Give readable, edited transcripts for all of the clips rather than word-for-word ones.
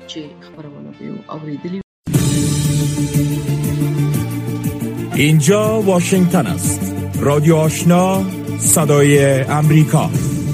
چې خبرونه به اوریدلی. اینجا واشنگتن است. رادیو آشنا، صدای امریکا.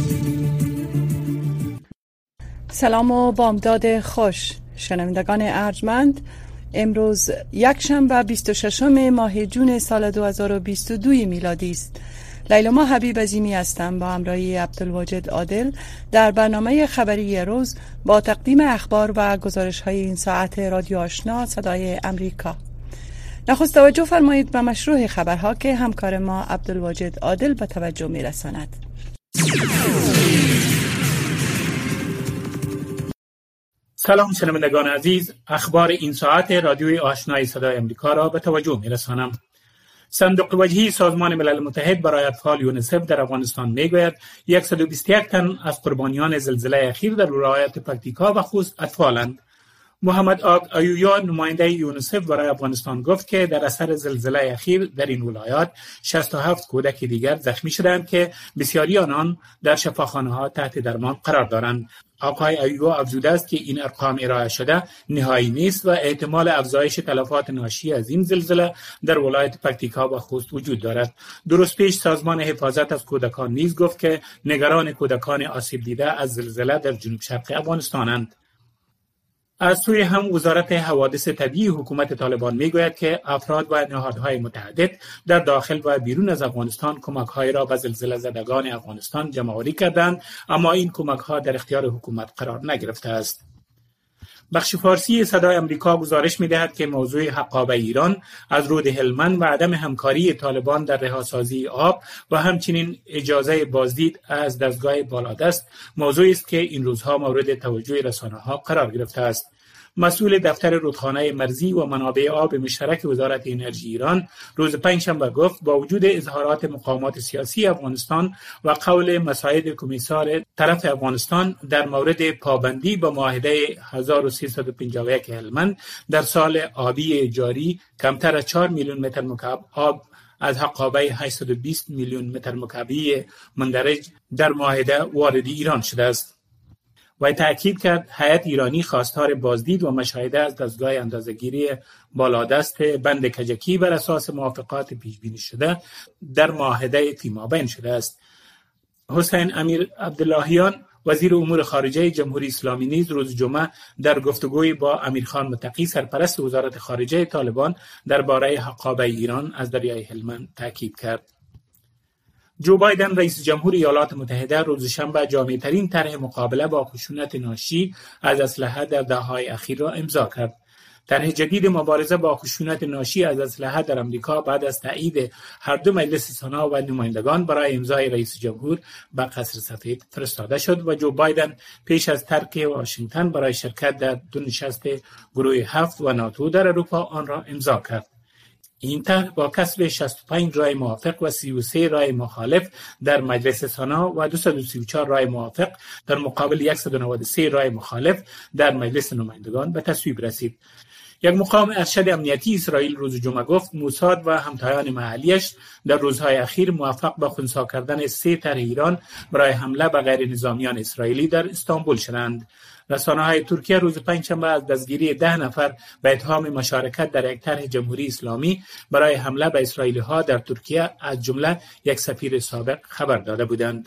سلام و بامداد خوش شنوندگان ارجمند. امروز یکشنبه 26 ماه جون سال 2022 میلادی است. لیلا حبیب عظیمی هستم با همراهی عبدالواجد عادل در برنامه خبری روز با تقدیم اخبار و گزارش‌های این ساعت رادیو آشنا صدای امریکا. نخست توجه فرمایید به مشروع خبرها که همکار ما عبدالواجد عادل به توجه میرساند. سلام شنوندگان عزیز، اخبار این ساعت رادیوی آشنای صدای امریکا را به توجه میرسانم. صندوق وجهی سازمان ملل متحد برای اطفال یونیسف در افغانستان میگوید 121 تن از قربانیان زلزله اخیر در ولایت پکتیکا و خوست اطفالند. محمد آق ایویا نماینده یونیسف برای افغانستان گفت که در اثر زلزله اخیر در این ولایات 67 کودک دیگر زخمی شدند که بسیاری آنان در شفاخانه‌ها تحت درمان قرار دارند. آقای ایویا افزوده است که این ارقام ارائه شده نهایی نیست و احتمال افزایش تلفات ناشی از این زلزله در ولایت پکتیکا و خوست وجود دارد. درست پیش سازمان حفاظت از کودکان نیز گفت که نگران کودکان آسیب دیده از زلزله در جنوب شرق افغانستانند. از سوی هم وزارت حوادث طبیعی حکومت طالبان میگوید که افراد و نهادهای متعدد در داخل و بیرون از افغانستان کمک‌های را به زلزله زدگان افغانستان جمع‌آوری کردند، اما این کمک‌ها در اختیار حکومت قرار نگرفته است. بخش فارسی صدای امریکا گزارش می‌دهد که موضوع حقابه ایران از رود هلمند و عدم همکاری طالبان در رهاسازی آب و همچنین اجازه بازدید از دستگاه بالادست موضوعی است که این روزها مورد توجه رسانه‌ها قرار گرفته است. مسئول دفتر رودخانه مرزی و منابع آب مشترک وزارت انرژی ایران روز پنجشنبه گفت با وجود اظهارات مقامات سیاسی افغانستان و قول مساعد کمیسار طرف افغانستان در مورد پابندی به معاهده 1351 هلمند در سال آبی جاری کمتر از 4 میلیون متر مکعب آب از حقابه 820 میلیون متر مکعبی مندرج در معاهده وارد ایران شده است. و تأکید کرد هیئت ایرانی خواستار بازدید و مشاهده از دستگاه اندازه‌گیری بالادست بند کجکی بر اساس موافقات پیش‌بینی شده در معاهده فیمابین شده است. حسین امیر عبداللهیان وزیر امور خارجه جمهوری اسلامی نیز روز جمعه در گفتگوی با امیرخان متقی سرپرست وزارت خارجه طالبان درباره حقابه ایران از دریای هلمند تأکید کرد. جو بایدن رئیس جمهور ایالات متحده روز شنبه جامع‌ترین طرح مقابله با خشونت ناشی از اسلحه در دهه‌های اخیر را امضا کرد. طرح جدید مبارزه با خشونت ناشی از اسلحه در امریکا بعد از تایید هر دو مجلس سنا و نمایندگان برای امضای رئیس جمهور به قصر سفید فرستاده شد و جو بایدن پیش از ترک واشنگتن برای شرکت در دو نشست گروه 7 و ناتو در اروپا آن را امضا کرد. این طرح با کسب 65 رای موافق و 33 رای مخالف در مجلس سنا و 234 رای موافق در مقابل 193 رای مخالف در مجلس نمایندگان به تصویب رسید. یک مقام ارشد امنیتی اسرائیل روز جمعه گفت موساد و همتایان محلیش در روزهای اخیر موفق به خنثی کردن 3 طرح ایران برای حمله به غیر نظامیان اسرائیلی در استانبول شدند. رسانه‌های ترکیه روز پنجشنبه از دستگیری 10 نفر به اتهام مشارکت در یک طرح جمهوری اسلامی برای حمله به اسرائیلی‌ها در ترکیه از جمله یک سفیر سابق خبر داده بودند.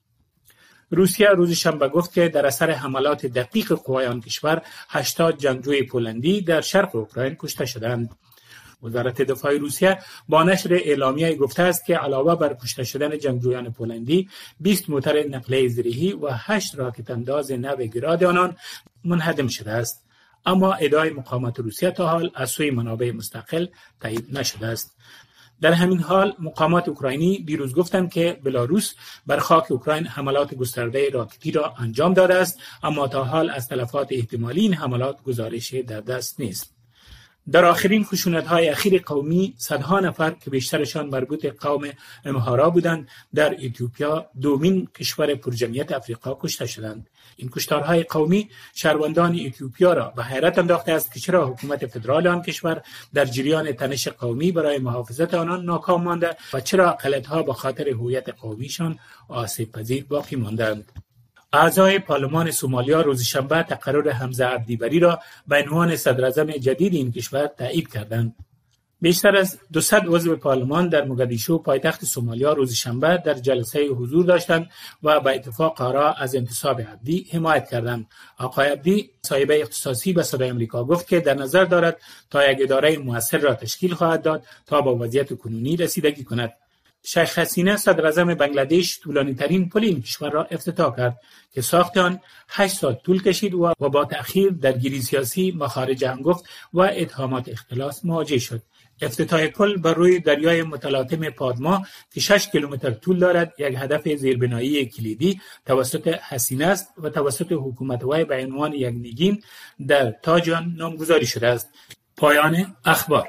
روسیه روز شنبه گفت که در اثر حملات دقیق قوای آن کشور 80 جنگجوی پولندی در شرق اوکراین کشته شدند. وزارت دفاع روسیه با نشر اعلامیه گفته است که علاوه بر کشته شدن جنگجویان پولندی 20 موتر نقلیه زرهی و 8 راکت انداز نو گراد آنان منهدم شده است، اما ادعای مقامات روسیه تا حال از سوی منابع مستقل تایید نشده است. در همین حال مقامات اوکراینی دیروز گفتند که بلاروس بر خاک اوکراین حملات گسترده راکتی را انجام داده است، اما تا حال از تلفات احتمالی این حملات گزارش در دست نیست. در آخرین خشونت‌های اخیر قومی صدها نفر که بیشترشان مربوط قوم امهارا بودند در اتیوپیا، دومین کشور پرجمعیت افریقا، کشته شدند. این کشتارهای قومی شهروندان اتیوپیا را به حیرت انداخته است که چرا حکومت فدرال آن کشور در جریان تنش قومی برای محافظت آنان ناکام مانده و چرا اقلیت‌ها به خاطر هویت قومیشان آسیب پذیر باقی ماندند. اعضای پارلمان سومالیا روز شنبه تقرر حمزه عبدیبری را به عنوان صدراعظم جدید این کشور تایید کردند. بیشتر از 200 عضو پارلمان در موگادیشو پایتخت سومالیا روز شنبه در جلسه حضور داشتند و به اتفاق آرا از انتصاب عبدی حمایت کردند. آقای عبدی صاحب اختصاصی به صدای آمریکا گفت که در نظر دارد تا یک اداره مؤثر را تشکیل خواهد داد تا با وضعیت کنونی رسیدگی کند. شیخ حسینه صدراعظم بنگلادش طولانی‌ترین پل این کشور را افتتاح کرد که ساخت آن 8 سال طول کشید و با تأخیر، درگیری سیاسی، مخارج هنگفت و اتهامات اختلاس مواجه شد. افتتاح پل بر روی دریای متلاطم پادما که 6 کیلومتر طول دارد یک هدف زیربنایی کلیدی توسط حسینه است و توسط حکومت وی به عنوان یک نگین در تاج آن نامگذاری شده است. پایان اخبار.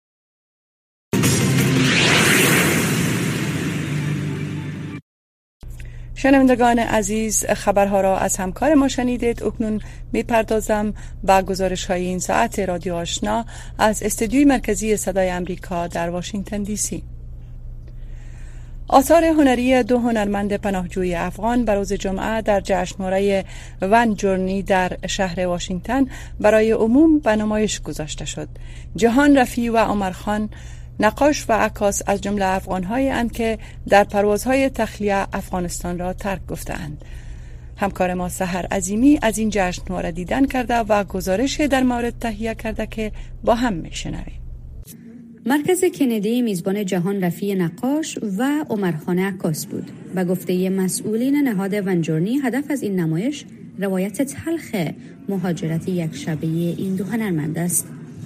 شنوندگان عزیز، خبرها را از همکار ما شنیدید. اکنون میپردازم به گزارش‌های این ساعت رادیو آشنا از استودیوی مرکزی صدای امریکا در واشنگتن دی سی. آثار هنری 2 هنرمند پناهجوی افغان به روز جمعه در جشنواره ون جورنی در شهر واشنگتن برای عموم به نمایش گذاشته شد. جهان رفیع و عمر خان نقاش و عکاس از جمله افغان‌هایی اند که در پروازهای تخلیه افغانستان را ترک گفتند. همکار ما سحر عظیمی از این جشنواره دیدن کرده و گزارش در مورد تهیه کرده که با هم میشنویم. مرکز کندی میزبان جهان رفیع نقاش و عمر خان عکاس بود. به گفته مسئولین نهاد ون جورنی، هدف از این نمایش روایت تلخ مهاجرت یک شبه این 2 هنرمند است.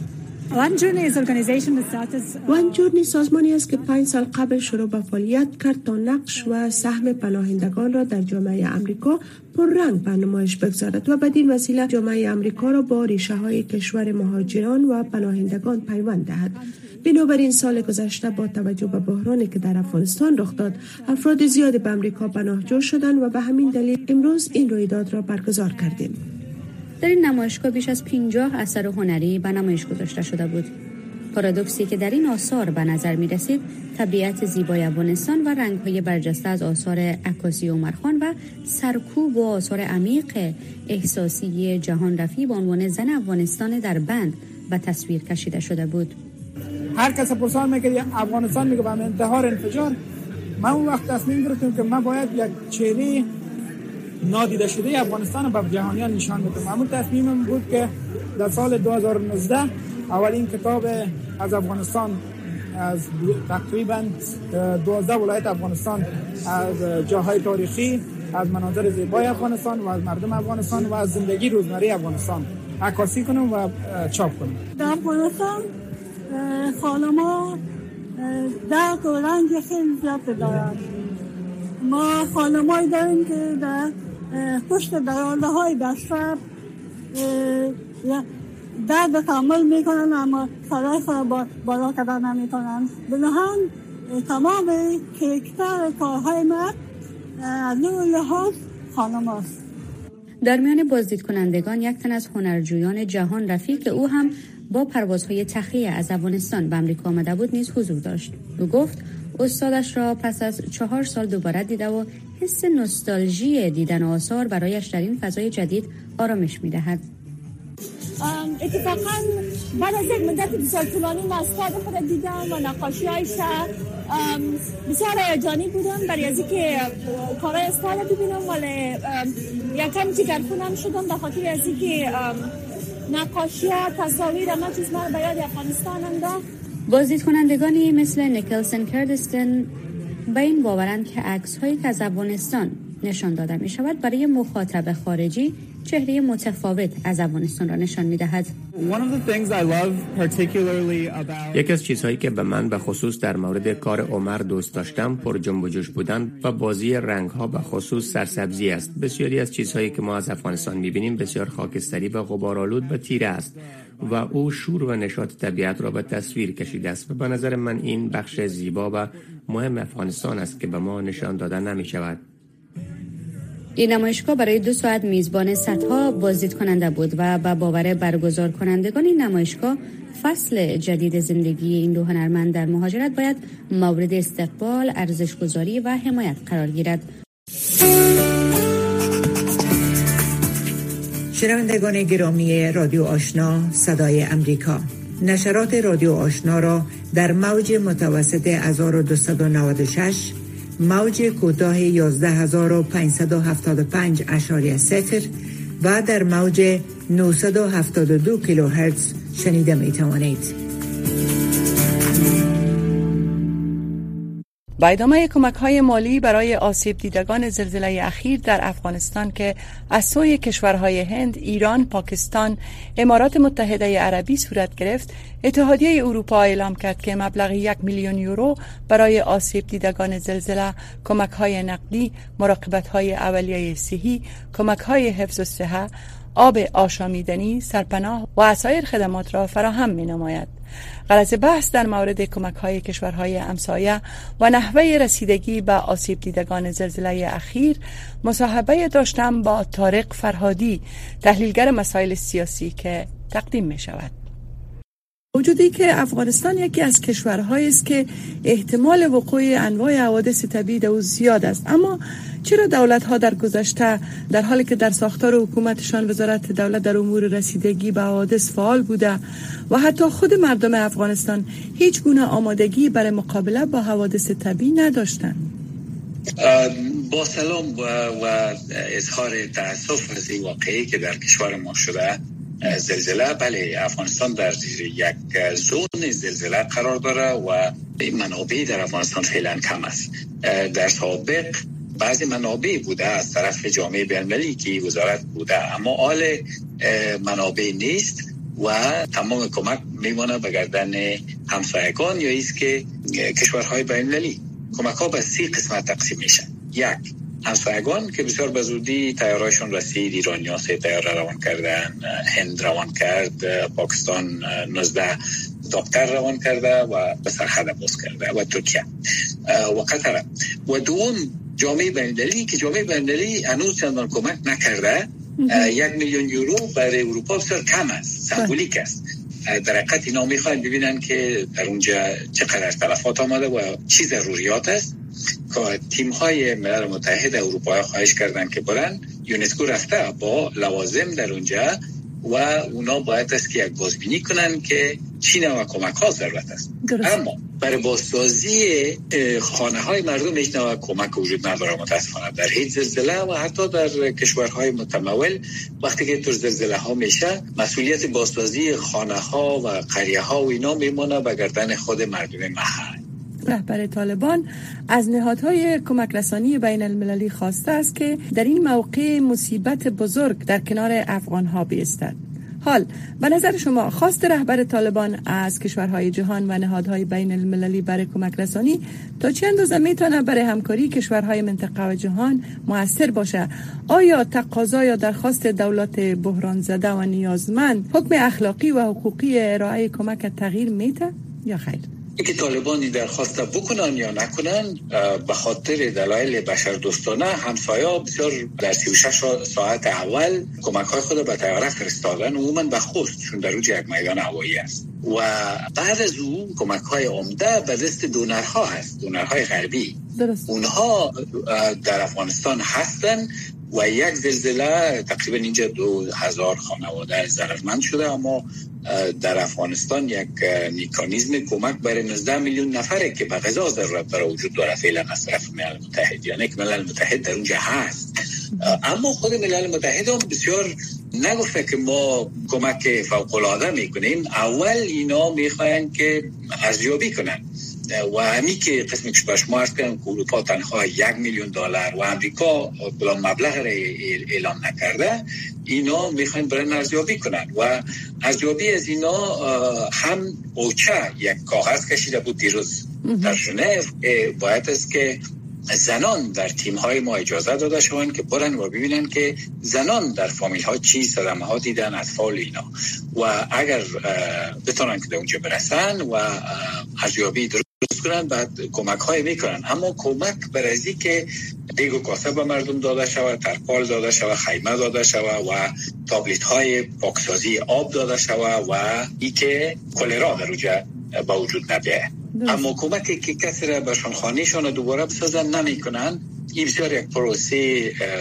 ون جورنی سازمانی است که 5 سال قبل شروع به فعالیت کرد تا نقش و سهم پناهندگان را در جامعه امریکا پررنگ به نمایش بگذارد و بدین وسیله جامعه امریکا را با ریشه های کشور مهاجران و پناهندگان پیوند دهد. بنابراین سال گذشته با توجه به بحرانی که در افغانستان رخ داد، افراد زیادی به امریکا پناهجو شدند و به همین دلیل امروز این رویداد را برگزار کردیم. در این نمایشگاه بیش از 50 اثر هنری به نمایش گذاشته شده بود. پارادوکسی که در این آثار به نظر می رسید، طبیعت زیبای افغانستان و رنگ‌های برجسته از آثار عکاسی عمر خان و سرکوب و آثار عمیق احساسی جهان رفیع با عنوان زن افغانستان در بند به تصویر کشیده شده بود. هر کس پرسان می‌کنه افغانستان میگه به انتحار انفجار. من اون وقت تصمیم گرفتم که من باید یک چهره نادیده شده افغانستان رو به جهانیان نشان بدم. همون تصمیمم بود که در سال 2019 اولین کتاب از افغانستان از تقریبا 12 ولایت افغانستان، از جاهای تاریخی، از مناظر زیبای افغانستان و از مردم افغانستان و از زندگی روزمره افغانستان عکاسی کنم و چاپ کنم. در افغانستان خانم‌ها درد و رنج خیلی زیاد دارند. ما خانم‌هایی داریم که در پشت درازه‌های بستر درد تحمل میکنن اما صدای خود بالا کردن نمیکنن. بنابراین تمام کیکتر کارهای ما از نوع لحاظ خانم هست. در میان بازدید کنندگان یک تن از هنرجویان جهان رفیع که او هم با پروازهای تخلیه از افغانستان به امریکا آمده بود نیز حضور داشت. او گفت استادش را پس از 4 سال دوباره دیده و حس نوستالژی دیدن آثار برایش در این فضای جدید آرامش می‌دهد. اتفاقاً بعد از یک مدت بسیار طولانی من استاد خود دیدم و نقاشی‌هایش بسیار هیجانی بودم برای از اینکه کارهای استاد ببینم، ولی یکم جگرخونم شدم به خاطر از اینکه نقاشی‌ها تصاویر همه چیز من به یاد افغانستان انداخت. بازدید کنندگانی مثل نیکلسن کردستن به این باورند که عکس‌هایی که از افغانستان نشان داده می شود برای مخاطب خارجی چهره متفاوت از افغانستان را نشان می دهد. یکی از چیزهایی که به من به خصوص در مورد کار عمر دوست داشتم پر جنب و جوش بودن و بازی رنگ‌ها به خصوص سرسبزی است. بسیاری از چیزهایی که ما از افغانستان می بینیم بسیار خاکستری و غبارآلود و تیره است و او شور و نشاط طبیعت را به تصویر کشیده است و به نظر من این بخش زیبا و مهم افغانستان است که به ما نشان داده نمی شود. این نمایشگاه برای 2 ساعت میزبان صدها بازدید کننده بود و به باور برگزار کنندگان این نمایشگاه فصل جدید زندگی این 2 هنرمند در مهاجرت باید مورد استقبال، ارزش‌گذاری و حمایت قرار گیرد. شنوندگان گرامی رادیو آشنا صدای امریکا، نشرات رادیو آشنا را در موج متوسط 1296، موج کوتاه 11575.0 و در موج 972 کیلوهرتز شنیده می توانید. با ادامه کمک‌های مالی برای آسیب دیدگان زلزله اخیر در افغانستان که از سوی کشورهای هند، ایران، پاکستان، امارات متحده عربی صورت گرفت، اتحادیه اروپا اعلام کرد که مبلغ 1 میلیون یورو برای آسیب دیدگان زلزله، کمک‌های نقدی، مراقبت‌های اولیه صحی، کمک‌های حفظ الصحه، آب آشامیدنی، سرپناه و وسایل خدمات را فراهم می‌نماید. غرض بحث در مورد کمک‌های کشورهای همسایه و نحوه رسیدگی به آسیب دیدگان زلزله اخیر مصاحبه داشتم با طارق فرهادی، تحلیلگر مسائل سیاسی که تقدیم می‌شود. وجودی که افغانستان یکی از کشورهایی است که احتمال وقوع انواع حوادث طبیعی در او زیاد است، اما چرا دولت‌ها در گذشته در حالی که در ساختار حکومتشان وزارت دولت در امور رسیدگی به حوادث فعال بوده و حتی خود مردم افغانستان هیچ گونه آمادگی برای مقابله با حوادث طبیعی نداشتند؟ با سلام و اظهار تأسف از این واقعی که در کشور ما شده زلزله. بله، افغانستان در یک زون زلزله قرار داره و منابع در افغانستان فعلا کم است. در سابق بعضی منابع بوده از طرف جامعه بین‌المللی که وزارت بوده، اما حال منابع نیست و تمام کمک میمونه به گردن همسایگان یا ایست که کشورهای بین‌المللی. کمک ها به 3 قسمت تقسیم میشن. یک، همسایگان که بسیار به زودی تیارهایشون رسید، ایرانی‌ها 3 تیاره روان کردن، هند روان کرد، پاکستان 19 دکتر روان کرده و به سرحد باز کرده و ترکیه و قطر. و دوم جامعه بین‌المللی که جامعه بین‌المللی هنوز چندان کمک نکرده. 1 میلیون یورو برای اروپا بسیار کم است، سمبولیک است. در حقیقت اینا میخواین ببینن که در اونجا چقدر تلفات آمده و چی ضروریات است. که تیم های ملل متحد اروپا خواهش کردن که برن، یونسکو رفته با لوازم در اونجا و اونا باید است که یک بازبینی کنن که چی نوع کمک ها ضرورت است. اما برای بازسازی خانه های مردم هیچ نوع کمک وجود نداره متاسفانه در هیچ زلزله و حتی در کشورهای متمول. وقتی که تو زلزله ها میشه مسئولیت بازسازی خانه ها و قریه ها و اینا میمونه به گردن خود مردم محل. رهبر طالبان از نهادهای کمک رسانی بین المللی خواسته است که در این موقع مصیبت بزرگ در کنار افغانها بایستد. حال به نظر شما خواست رهبر طالبان از کشورهای جهان و نهادهای بین المللی برای کمک رسانی تا چه اندازه میتونه برای همکاری کشورهای منطقه و جهان مؤثر باشه؟ آیا تقاضا یا درخواست دولت بحران زده و نیازمند حکم اخلاقی و حقوقی ارائه کمک تغییر میده یا خیر؟ اینکه طالبانی درخواست بکنن یا نکنن به خاطر دلایل بشردوستانه همسایا بسیار در 36 ساعت اول کمک های خود به طیاره فرستادن، عموما به خوست چون در اوج یک میدان هوایی است و بعد از اون کمک های عمده به دست دونرها هست، دونرهای غربی. اونها در افغانستان هستن و یک زلزله تقریبا اینجا 2000 خانواده ضررمند شده، اما در افغانستان یک مکانیزم کمک برای 19 میلیون نفره که به غذا ضرورت داره وجود داره فعلا از طرف ملل متحد، یعنی که ملل متحد در اونجا هست. اما خود ملل متحد هم بسیار نگفته که ما کمک فوق العاده میکنیم. اول اینا میخواین که ارزیابی کنن و همی که قسمی که به شما عرض کردم که اروپا تنها $1 میلیون و امریکا بلا مبلغ را اعلام نکرده، اینا میخواین برای ارزیابی کنن و ارزیابی از اینا هم اوچه یک کاغذ کشیده بود دیروز در ژنو باید است که زنان در تیم های ما اجازه داده شوند که برن و ببینن که زنان در فامیل ها چی صدمه ها دیدن، اطفال اینا، و اگر بتونن که در اونجا برسن و ارزیابی درست کنن بعد کمک های میکنن. اما کمک برای که دیگو کاسه به مردم داده شود، ترپال داده شود، خیمه داده شود و تابلت های پاکسازی آب داده شود و ای که کلرا در اونجا با وجود نبیه. اما کمکی که کسی را برشان خانهشان دوباره بسازن نمی کنن. این بسیار یک پروسه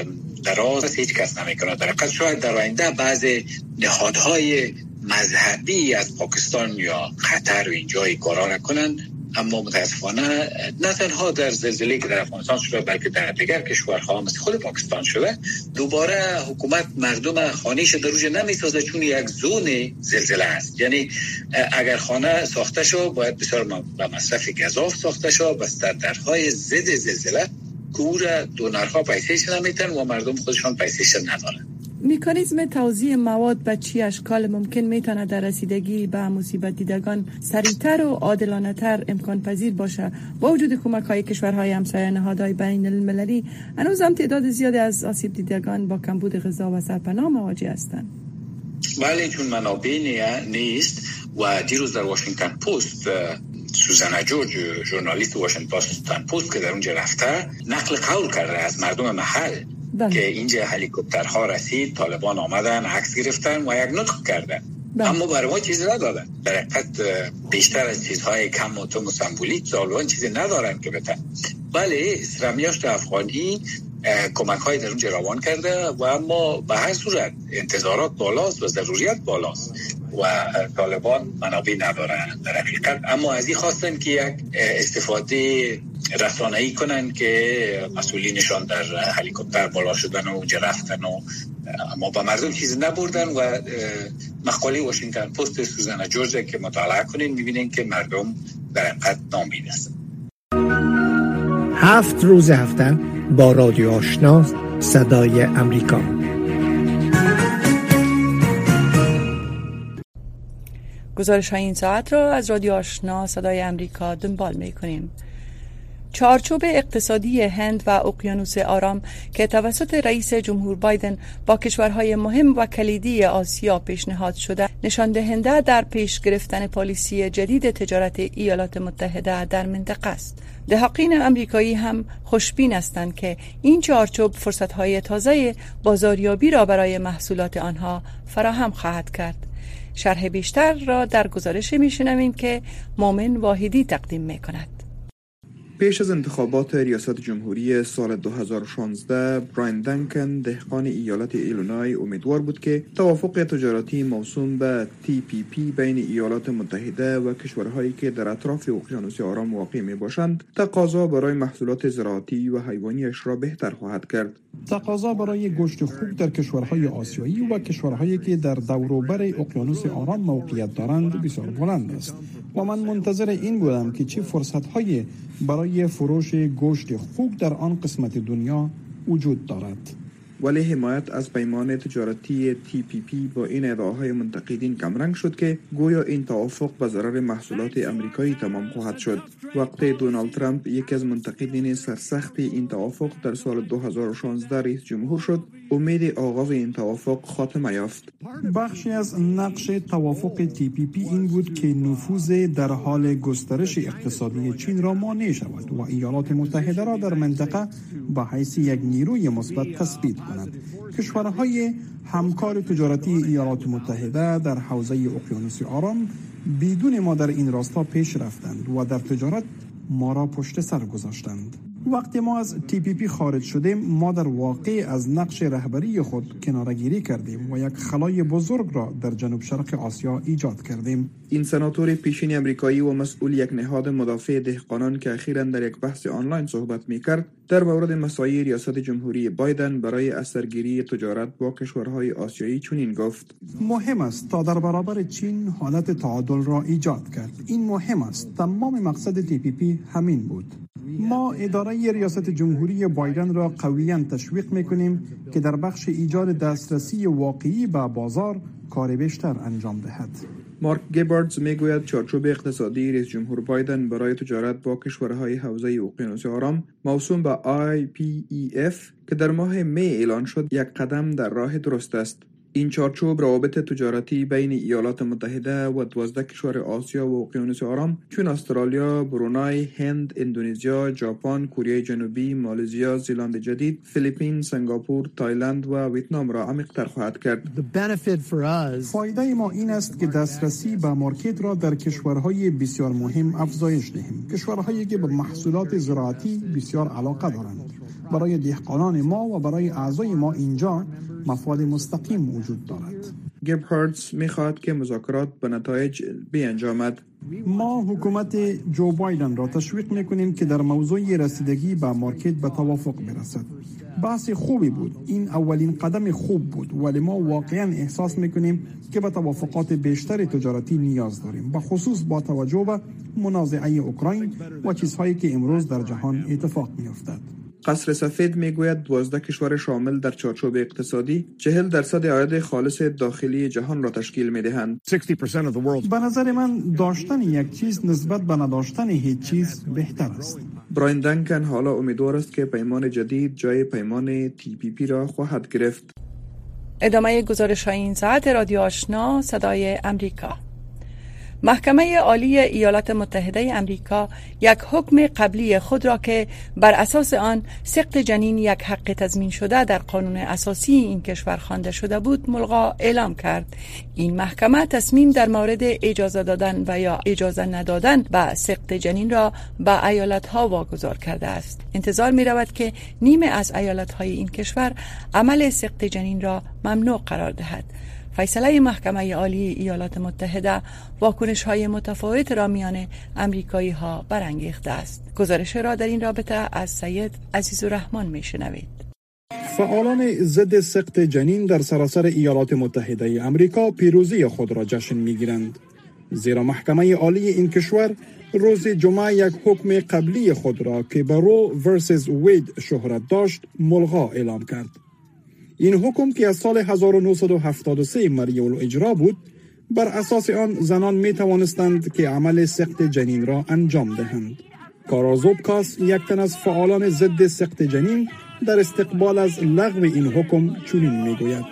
دراز هیچ کس نمیکنه. در حقیقت شاید در آینده بعض نهادهای مذهبی از پاکستان یا قطر و اینجای کارا کنن، اما متاسفانه نه تنها در زلزله که در افغانستان شده بلکه در دیگر کشورها مثل خود پاکستان شده، دوباره حکومت مردم خانه‌اش در روش نمیسازه چون یک زون زلزله است. یعنی اگر خانه ساخته شو باید بسیار با مصرف گزاف ساخته شو، بس درهای ضد زلزله که دونرها پیسهش نمیتن و مردم خودشان پیسهش ندارن. مکانیزم توزیع مواد به چی اشکال ممکن میتونه در رسیدگی به مصیبت دیدگان سریعتر و عادلانه تر امکان پذیر باشه؟ با وجود کمک های کشورهای همسایه، نهادهای بین المللی، هنوز هم تعداد زیادی از آسیب دیدگان با کمبود غذا و سرپناه مواجه هستند. بله، چون منابع نیست. و دیروز در واشنگتن پست سوزانا جورج، ژورنالیست واشنگتن پست که در اونجا رفته، نقل قول کرده از مردم محل که اینجا هلیکوپترها رسید، طالبان آمدن، عکس گرفتن و یک نطق کردن. اما برای ما چیزی ندادن. در حقیقت بیشتر از چیزهای کم و تم و سمبولیک طالبان چیزی ندارن که بتن. بله، اسلامیاشت افغانی کمک های در اونجا روان کرده و اما به هر صورت انتظارات بالاست و ضروریات بالاست و طالبان منابع ندارن در حقیقت. اما از این خواستن که یک استفاده رسانه‌ای کنن که مسئولینشان در هلیکوپتر بالا شدن و اونجا رفتن و اما با مردم چیزی نبردن. و مقاله واشنگتن پست سوزانا جورج که مطالعه کنین میبینین که مردم در حقیقت ناامید هستن. 7 روز هفته با رادیو آشنا صدای امریکا. گزارش های این ساعت را از رادیو آشنا صدای امریکا دنبال می کنیم. چارچوب اقتصادی هند و اقیانوس آرام که توسط رئیس جمهور بایدن با کشورهای مهم و کلیدی آسیا پیشنهاد شده، نشان دهنده در پیش گرفتن پالیسی جدید تجارت ایالات متحده در منطقه است. دهاقین امریکایی هم خوشبین هستند که این چارچوب فرصت‌های تازه بازاریابی را برای محصولات آنها فراهم خواهد کرد. شرح بیشتر را در گزارش می‌شنویم که مومن واحدی تقدیم می‌کند. پیش از انتخابات ریاست جمهوری سال 2016 براین دانکن دهقان ایالت ایلینوی امیدوار بود که توافق تجارتی موسوم به TPP بین ایالات متحده و کشورهایی که در اطراف اقیانوس آرام واقع می باشند تقاضا برای محصولات زراعتی و حیوانیش را بهتر خواهد کرد. تقاضا برای گوشت خوک در کشورهای آسیایی و کشورهایی که در دوروبر اقیانوس آرام موقعیت دارند بسیار بلند است و من منتظر این بودم که چه فرصت‌هایی برای فروش گوشت خوک در آن قسمت دنیا وجود دارد. ولی حمایت از پیمان تجارتی TPP با این ادعاهای منتقدین کمرنگ شد که گویا این توافق به ضرر محصولات امریکایی تمام خواهد شد. وقتی دونالد ترامپ یکی از منتقدین سرسخت این توافق در سال 2016 رئیس جمهور شد، امید آغاز این توافق خاتمه یافت. بخشی از نقش توافق TPP این بود که نفوذ در حال گسترش اقتصادی چین را مانع شود و ایالات متحده را در منطقه به حیث یک نیروی مثبت تثبیت کند. کشورهای همکار تجارتی ایالات متحده در حوزه اقیانوس آرام بدون ما در این راستا پیش رفتند و در تجارت ما را پشت سر گذاشتند. وقتی ما از TPP خارج شدیم، ما در واقع از نقش رهبری خود کناره‌گیری کردیم و یک خلای بزرگ را در جنوب شرق آسیا ایجاد کردیم. این سناتور پیشین امریکایی و مسئول یک نهاد مدافع دهقانان که اخیراً در یک بحث آنلاین صحبت می‌کرد، در مورد مساعی ریاست جمهوری بایدن برای اثرگیری تجارت با کشورهای آسیایی چنین گفت: مهم است تا در برابر چین حالت تعادل را ایجاد کرد. این مهم است. تمام مقصد TPP همین بود. ما اداره ریاست جمهوری بایدن را قویاً تشویق می‌کنیم که در بخش ایجاد دسترسی واقعی به بازار کار بیشتر انجام دهد. مارک گیباردز میگوید چارچوب اقتصادی رئیس جمهور بایدن برای تجارت با کشورهای حوزه اقیانوس آرام موسوم به IPEF که در ماه می اعلان شد یک قدم در راه درست است. این چارچوب روابط تجارتی بین ایالات متحده و 12 کشور آسیا و اقیانوس آرام چون استرالیا، برونای، هند، اندونزیا، ژاپن، کره جنوبی، مالزیا، زیلند جدید، فیلیپین، سنگاپور، تایلند و ویتنام را عمیق‌تر خواهد کرد. فایده ما این است که دسترسی به مارکت را در کشورهای بسیار مهم افزایش دهیم. کشورهایی که به محصولات زراعتی بسیار علاقه دارند برای دهقانان ما و برای اعضای ما اینجا مفاد مستقیم وجود دارد. گبهاردز می‌خواهد که مذاکرات به نتایج بیانجامد. ما حکومت جو بایدن را تشویق می‌کنیم که در موضوع رسیدگی به مارکت به توافق برسد. بحث خوبی بود. این اولین قدم خوب بود، ولی ما واقعا احساس می‌کنیم که به توافقات بیشتر تجارتی نیاز داریم، به خصوص با توجه به منازعه اوکراین و چیزهایی که امروز در جهان اتفاق می‌افتد. قصر سفید میگوید 12 کشور شامل در چارچوب اقتصادی 40% عاید خالص داخلی جهان را تشکیل می‌دهند. به نظر من داشتن یک چیز نسبت به نداشتن هیچ چیز بهتر است. براین دنکن حالا امیدوار است که پیمان جدید جای پیمان TPP را خواهد گرفت. ادامه گزارش های این ساعت رادیو آشنا صدای امریکا. محکمه عالی ایالات متحده امریکا یک حکم قبلی خود را که بر اساس آن سقط جنین یک حق تضمین شده در قانون اساسی این کشور خوانده شده بود ملغا اعلام کرد. این محکمه تصمیم در مورد اجازه دادن و یا اجازه ندادن به سقط جنین را به ایالت‌ها واگذار کرده است. انتظار می رود که نیمه از ایالت‌های این کشور عمل سقط جنین را ممنوع قرار دهد. فیصله محکمه عالی ایالات متحده واکنش‌های متفاوت را میان امریکایی‌ها برانگیخته است. گزارش را در این رابطه از سید عزیزالرحمن میشنوید. فعالان ضد سقط جنین در سراسر ایالات متحده امریکا پیروزی خود را جشن می‌گیرند، زیرا محکمه عالی این کشور روز جمعه یک حکم قبلی خود را که به رو ورسس وید شهرت داشت ملغا اعلام کرد. این حکم که از سال 1973 مجری الاجرا بود، بر اساس آن زنان می توانستند که عمل سقط جنین را انجام دهند. کارا زوبکاس، یک تن از فعالان ضد سقط جنین، در استقبال از لغو این حکم چنین می گوید: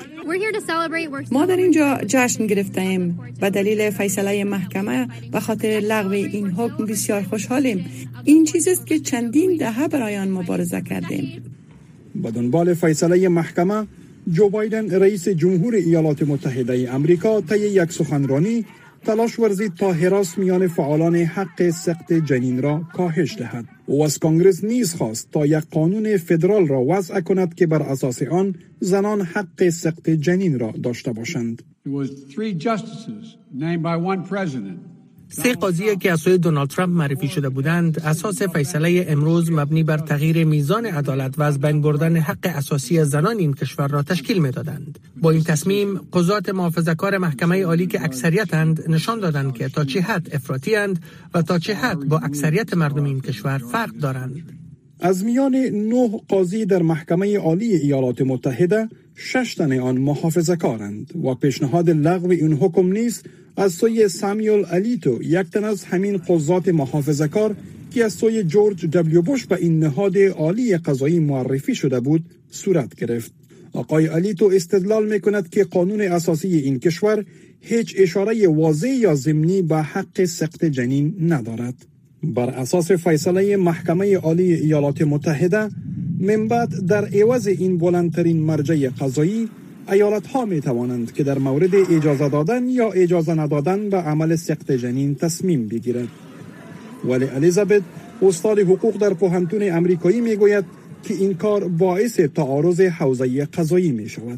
ما در اینجا جشن گرفتیم به دلیل فیصله محکمه. به خاطر لغو این حکم بسیار خوشحالیم. این چیزی است که چندین دهه برای آن مبارزه کردیم. به دنبال فیصله محکمه، جو بایدن رئیس جمهور ایالات متحده امریکا طی یک سخنرانی تلاش ورزید تا حراس میان فعالان حق سقط جنین را کاهش دهد. او از کانگرس نیز خواست تا یک قانون فدرال را وضع کند که بر اساس آن زنان حق سقط جنین را داشته باشند. 3 قاضی که از سوی دونالد ترامپ معرفی شده بودند اساس فیصله امروز مبنی بر تغییر میزان عدالت و از بین بردن حق اساسی زنان این کشور را تشکیل می‌دادند. با این تصمیم قضات محافظه‌کار محکمه عالی که اکثریت‌اند نشان دادند که تا چه حد افراطی‌اند و تا چه حد با اکثریت مردم این کشور فرق دارند. از میان 9 قاضی در محکمه عالی ایالات متحده 6 تن آن محافظه‌کارند و پیشنهاد لغو این حکم نیز از سوی سامیول الیتو، یک تن از همین قضات محافظه‌کار که از سوی جورج دبلیو بوش به این نهاد عالی قضایی معرفی شده بود، صورت گرفت. آقای الیتو استدلال می‌کند که قانون اساسی این کشور هیچ اشاره واضح یا ضمنی به حق سقط جنین ندارد. بر اساس فیصله محکمه عالی ایالات متحده، من بعد در عوض این بلندترین مرجع قضایی، ایالت‌ها می‌توانند که در مورد اجازه دادن یا اجازه ندادن به عمل سقط جنین تصمیم بگیرند. ولی الیزابت، استاد حقوق در پوهنتون امریکایی، میگوید که این کار باعث تعارض حوزه قضایی می‌شود.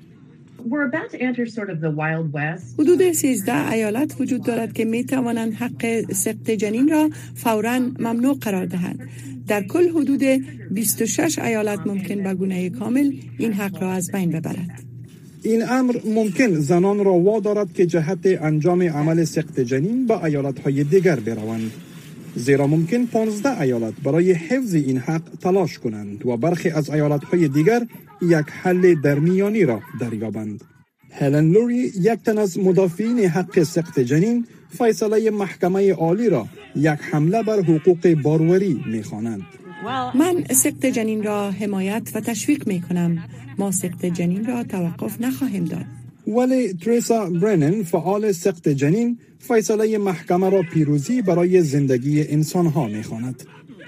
حدود 13 ایالت وجود دارد که می توانند حق سقط جنین را فوراً ممنوع قرار دهند. در کل حدود 26 ایالت ممکن به گونه کامل این حق را از بین ببرد. این امر ممکن زنان را وادارد که جهت انجام عمل سقط جنین به ایالت‌های دیگر بروند، زیرا ممکن 15 ایالت برای حفظ این حق تلاش کنند و برخی از ایالت‌های دیگر یک حل درمیانی را دریابند. هلن لوری، یک تن از مدافعین حق سقط جنین، فیصله محکمه عالی را یک حمله بر حقوق باروری می‌خواند. من سقط جنین را حمایت و تشویق می‌کنم. ما سقط جنین را توقف نخواهیم داد. ولی تریسا برنن، فعال سقط جنین، فیصله محکمه را پیروزی برای زندگی انسان‌ها می‌خواند.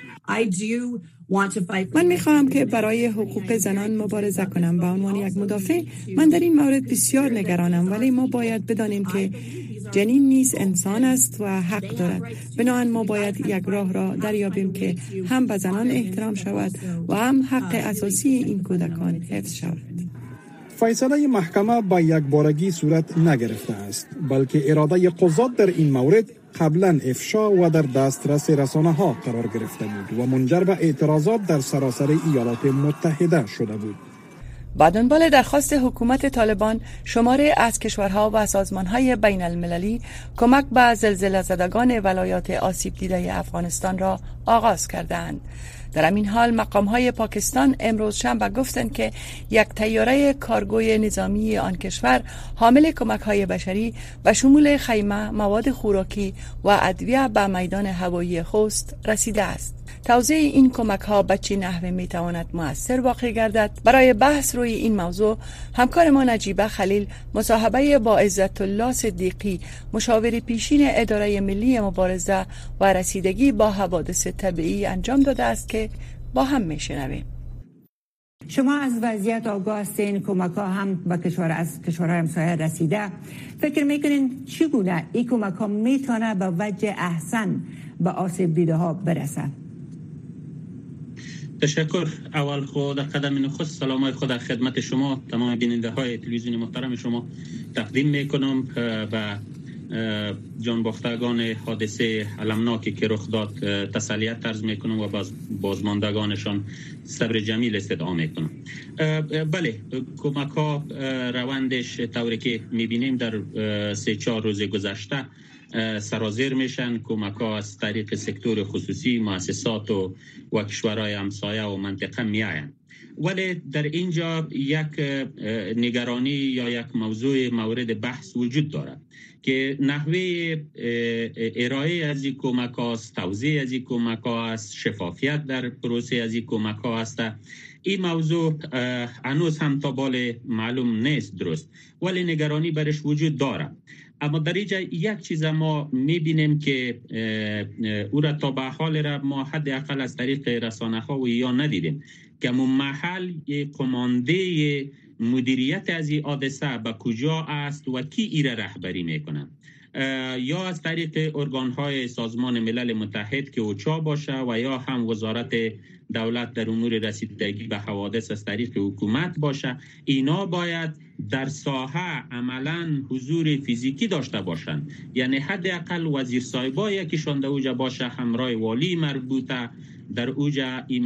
من می‌خواهم که برای حقوق زنان مبارزه کنم. به عنوان یک مدافع من در این مورد بسیار نگرانم، ولی ما باید بدانیم که جنین نیز انسان است و حق دارد. بنابراین ما باید یک راه را دریابیم که هم به زنان احترام شود و هم حق اساسی این کودکان حفظ شود. فیصله محکمه با یک بارگی صورت نگرفته است، بلکه اراده قضات در این مورد قبلا افشا و در دسترس رسانه‌ها قرار گرفته بود و منجر به اعتراضات در سراسر ایالات متحده شده بود. با دنبال درخواست حکومت طالبان، شماری از کشورها و سازمان‌های بین المللی کمک به زلزله زدگان ولایات آسیب دیده افغانستان را آغاز کردند. در همین حال مقام‌های پاکستان امروز شنبه گفتند که یک طیاره کارگوی نظامی آن کشور حامل کمک‌های بشری و شمول خیمه، مواد خوراکی و ادویه به میدان هوایی خوست رسیده است. توزیع این کمک‌ها به چه نحوه می‌تواند مؤثر واقع گردد؟ برای بحث روی این موضوع همکار ما نجیبه خلیل مصاحبه با عزت الله صدیقی، مشاور پیشین اداره ملی مبارزه و رسیدگی با حوادث طبیعی انجام داده است که با هم میشنویم. شما از وضعیت آگاه هستین، کمک‌ها هم به کشورهای همسایه رسیده. فکر میکنین چگونه این کمک‌ها میتونه به وجه احسن به آسیب دیده ها برسه؟ تشکر. اول خود قدم نخست سلامای خود در خدمت شما تمام بیننده های تلویزیون محترم شما تقدیم میکنم و جانباختگان حادثه المناکی که رخ داد تسلیت عرض میکنم و بازماندگانشان صبر جمیل استدعا میکنم. بله، کمک ها روندش طوری که میبینیم در 3-4 روز گذشته سرازیر میشن. کمک ها از طریق سکتور خصوصی، مؤسسات و کشورهای همسایه و منطقه میاین. ولی در اینجا یک نگرانی یا یک موضوع مورد بحث وجود دارد که نحوه ارائه از این کمک هاست، توزیع از این کمک هاست، شفافیت در پروسه از این کمک ها است. این موضوع هنوز هم تا بال معلوم نیست درست، ولی نگرانی برش وجود دارد. اما در اینجا یک چیز ما میبینیم که او را تا به حال را ما حداقل از طریق رسانه ها و یا ندیدیم که محل کمانده مدیریت از این حادثه به کجا است و کی ایره رهبری میکنن، یا از طریق ارگان‌های سازمان ملل متحد که اوچا باشه و یا هم وزارت دولت در امور رسیدگی به حوادث از طریق حکومت باشه. اینا باید در ساحه عملا حضور فیزیکی داشته باشند، یعنی حداقل وزیر صاحبا یکیشان در اوجا باشه، همراه والی مربوطه در اوجا این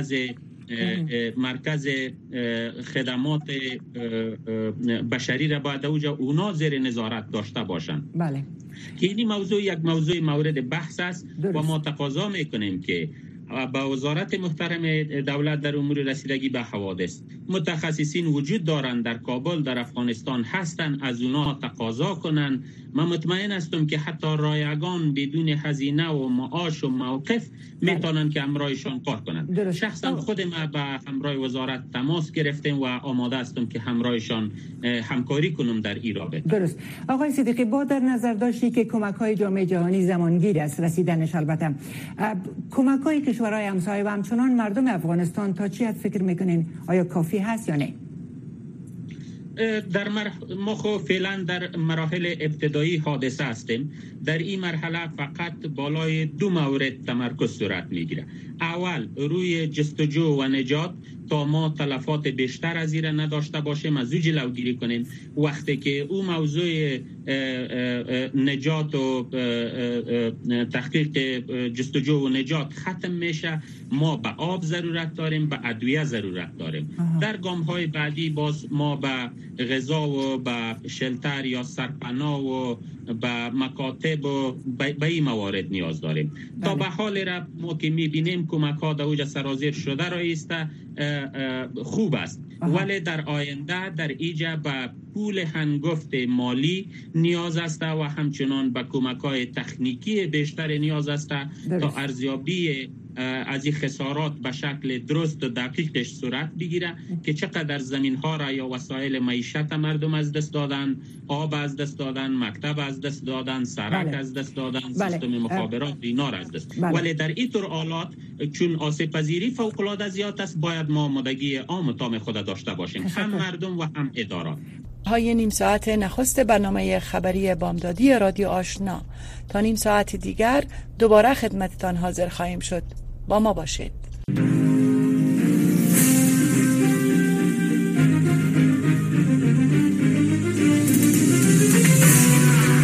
مرکز خدمات بشری را باید اوجا اونا زیر نظارت داشته باشند. بله، که این موضوع یک موضوع مورد بحث است و ما تقاضا میکنیم که با وزارت محترم دولت در امور رسیدگی به حوادث متخصصین وجود دارند در کابل، در افغانستان هستند، از اونا تقاضا کنند. من مطمئن هستم که حتی رایگان بدون هزینه و معاش و موقف میتونن که همراهشان کار کنند. شخصا خود ما به همراه وزارت تماس گرفتیم و آماده هستم که همراهشان همکاری کنم در این رابطه. درست. آقای صدیقی، با در نظر داشتی که کمک‌های جامعه جهانی زمانگیر است رسیدنش، البته کمک‌های کشورهای همسایه و همچنان مردم افغانستان تا چی حد فکر میکنین؟ آیا کافی هست یا نه؟ ما خو فعلا در مراحل ابتدایی حادثه هستیم. در این مرحله فقط بالای 2 مورد تمرکز صورت میگیره. اول روی جستجو و نجات تا ما تلفات بیشتر از این نداشته باشیم، از او جلوگیری کنیم. وقتی که او موضوع نجات و تحقیق جستجو و نجات ختم میشه، ما به آب ضرورت داریم، به ادویه ضرورت داریم. در گام‌های بعدی باز ما به غذا و به شلتر یا سرپناه و به مکاتب و به این موارد نیاز داریم. تا به حال را ما که میبینیم کمک ها در اوج سرازیر شده رایسته خوب است، ولی در آینده در ایجا به پول هنگفت مالی نیاز است و همچنان به کمک های تکنیکی بیشتر نیاز است تا ارزیابی از این خسارات به شکل درست و دقیقش صورت بگیره که چقدر زمین ها را یا وسایل معیشت مردم از دست دادن، آب از دست دادن، مکتب از دست دادن، سرک از دست دادن، سیستم مخابرات اینا را از دست. ولی در این طور آلات چون آسیب پذیری فوق العاده زیاد است، باید ما آمادگی عام تام خود داشته باشیم، هم مردم و هم ادارات. های نیم ساعت نخست برنامه خبری بامدادی رادیو آشنا. تا نیم ساعت دیگر دوباره خدمتتان حاضر خواهیم شد. با ما باشید.